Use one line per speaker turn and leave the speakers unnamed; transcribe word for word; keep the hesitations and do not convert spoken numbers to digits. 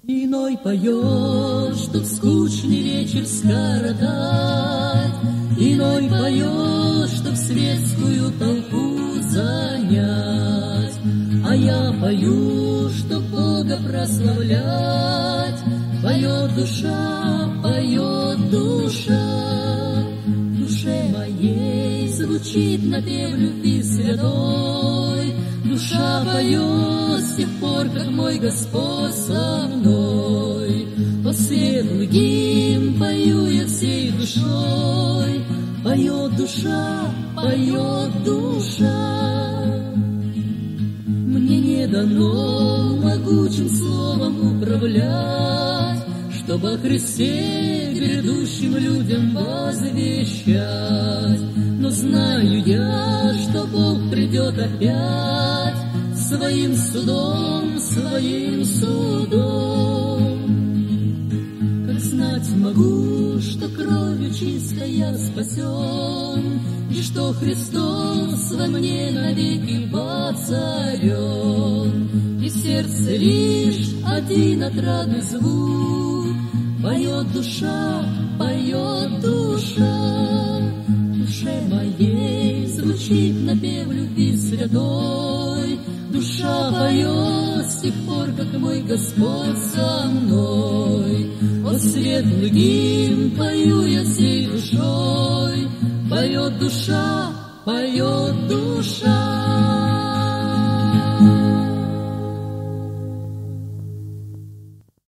Иной поет, чтоб скучный вечер скоротать, иной поет, чтоб светскую толпу занять, а я пою, чтоб Бога прославлять. Поет душа, поет душа, в душе моей звучит напев любви святой. Душа поет с тех пор, как мой Господь со мной. По светлый гимн пою я всей душой. Поет душа, поет душа. Мне не дано могучим словом управлять, чтобы о Христе грядущим людям возвещать. Но знаю я, что Бог придет опять своим судом, своим судом. Как знать могу, что кровью чистой я спасен, и что Христос во мне навеки воцарен. И в сердце лишь один отрадный звук, поет душа, поет душа. В душе моей звучит напев любви святой. Душа поет с тех пор, как мой Господь со мной. О, светлый гимн пою я всей душой. Поет душа, поет душа.